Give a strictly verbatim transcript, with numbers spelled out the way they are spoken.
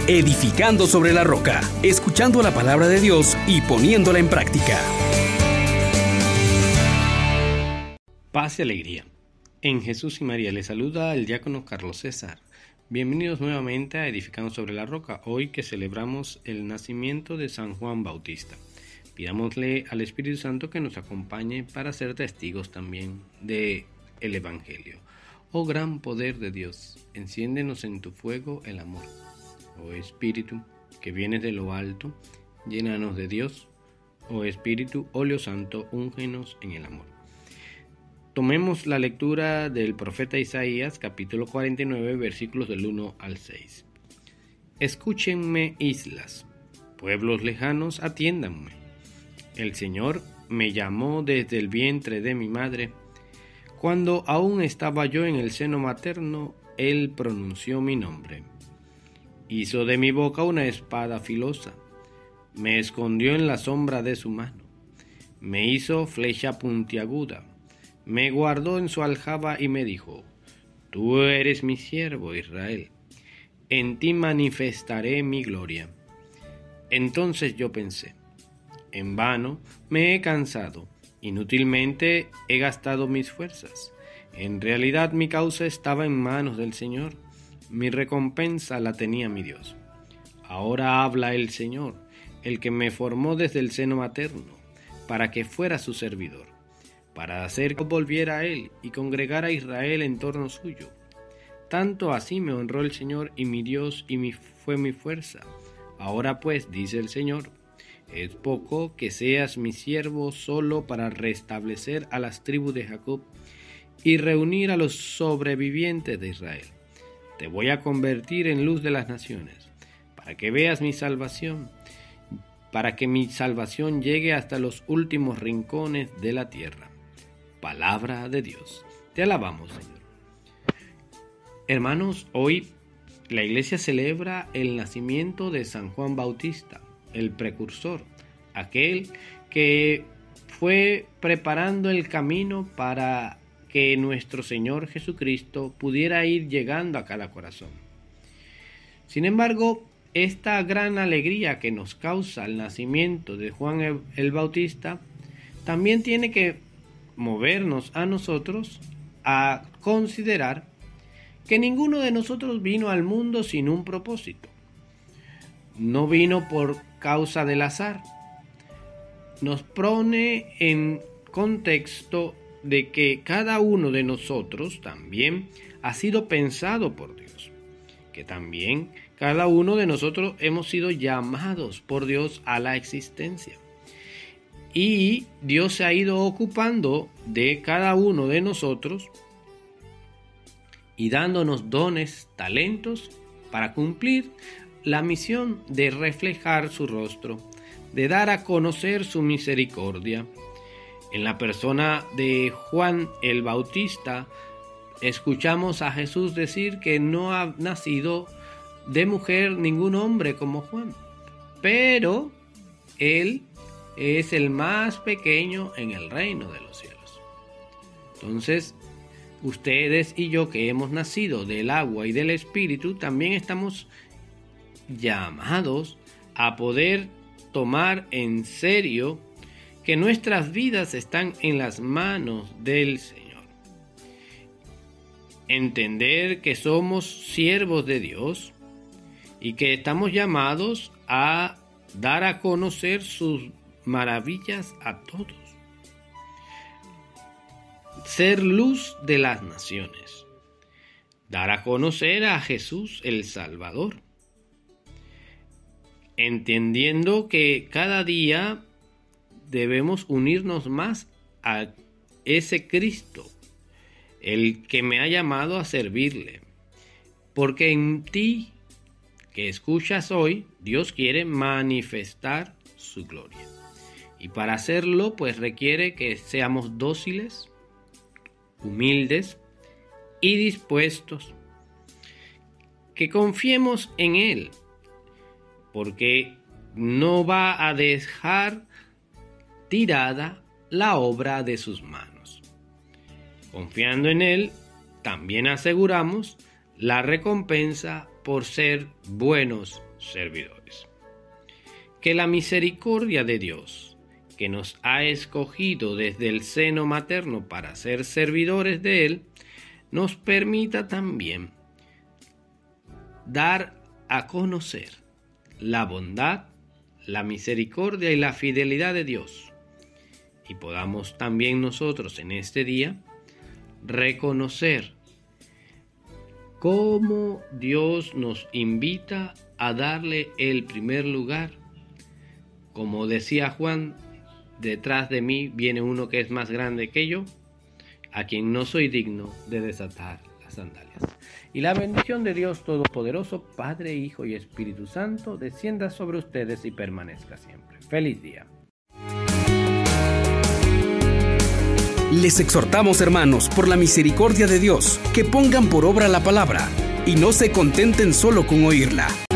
edificando sobre la roca, escuchando la palabra de Dios y poniéndola en práctica. Paz y alegría. En Jesús y María les saluda el diácono Carlos César. Bienvenidos nuevamente a Edificando sobre la roca, hoy que celebramos el nacimiento de San Juan Bautista. Pidámosle al Espíritu Santo que nos acompañe para ser testigos también del Evangelio. Oh gran poder de Dios, enciéndenos en tu fuego el amor. Oh Espíritu, que vienes de lo alto, llénanos de Dios. Oh Espíritu, óleo santo, úngenos en el amor. Tomemos la lectura del profeta Isaías, capítulo cuarenta y nueve, versículos del uno al seis. Escúchenme, islas, pueblos lejanos, atiéndanme. El Señor me llamó desde el vientre de mi madre. Cuando aún estaba yo en el seno materno, Él pronunció mi nombre. Hizo de mi boca una espada filosa. Me escondió en la sombra de su mano. Me hizo flecha puntiaguda. Me guardó en su aljaba y me dijo: Tú eres mi siervo, Israel. En ti manifestaré mi gloria. Entonces yo pensé: en vano me he cansado, inútilmente he gastado mis fuerzas. En realidad mi causa estaba en manos del Señor. Mi recompensa la tenía mi Dios. Ahora habla el Señor, el que me formó desde el seno materno, para que fuera su servidor, para hacer que volviera a Él y congregara a Israel en torno suyo. Tanto así me honró el Señor y mi Dios y mi, fue mi fuerza. Ahora pues, dice el Señor, es poco que seas mi siervo solo para restablecer a las tribus de Jacob y reunir a los sobrevivientes de Israel. Te voy a convertir en luz de las naciones, para que veas mi salvación, para que mi salvación llegue hasta los últimos rincones de la tierra. Palabra de Dios. Te alabamos, Señor. Hermanos, hoy la iglesia celebra el nacimiento de San Juan Bautista, el precursor, aquel que fue preparando el camino para que nuestro Señor Jesucristo pudiera ir llegando a cada corazón. Sin embargo, esta gran alegría que nos causa el nacimiento de Juan el Bautista también tiene que movernos a nosotros a considerar que ninguno de nosotros vino al mundo sin un propósito. No vino por causa del azar. Nos pone en contexto de que cada uno de nosotros también ha sido pensado por Dios, que también cada uno de nosotros hemos sido llamados por Dios a la existencia. Y Dios se ha ido ocupando de cada uno de nosotros y dándonos dones, talentos para cumplir la misión de reflejar su rostro, de dar a conocer su misericordia. En la persona de Juan el Bautista, escuchamos a Jesús decir que no ha nacido de mujer ningún hombre como Juan, pero él es el más pequeño en el reino de los cielos. Entonces, ustedes y yo que hemos nacido del agua y del Espíritu, también estamos llamados a poder tomar en serio que nuestras vidas están en las manos del Señor. Entender que somos siervos de Dios y que estamos llamados a dar a conocer sus maravillas a todos. Ser luz de las naciones. Dar a conocer a Jesús el Salvador. Entendiendo que cada día debemos unirnos más a ese Cristo, el que me ha llamado a servirle. Porque en ti, que escuchas hoy, Dios quiere manifestar su gloria. Y para hacerlo, pues requiere que seamos dóciles, humildes y dispuestos. Que confiemos en Él, porque no va a dejar tirada la obra de sus manos. Confiando en Él, también aseguramos la recompensa por ser buenos servidores. Que la misericordia de Dios, que nos ha escogido desde el seno materno para ser servidores de Él, nos permita también dar a conocer la bondad, la misericordia y la fidelidad de Dios. Y podamos también nosotros en este día reconocer cómo Dios nos invita a darle el primer lugar. Como decía Juan, detrás de mí viene uno que es más grande que yo, a quien no soy digno de desatar las sandalias. Y la bendición de Dios Todopoderoso, Padre, Hijo y Espíritu Santo, descienda sobre ustedes y permanezca siempre. Feliz día. Les exhortamos, hermanos, por la misericordia de Dios, que pongan por obra la palabra y no se contenten solo con oírla.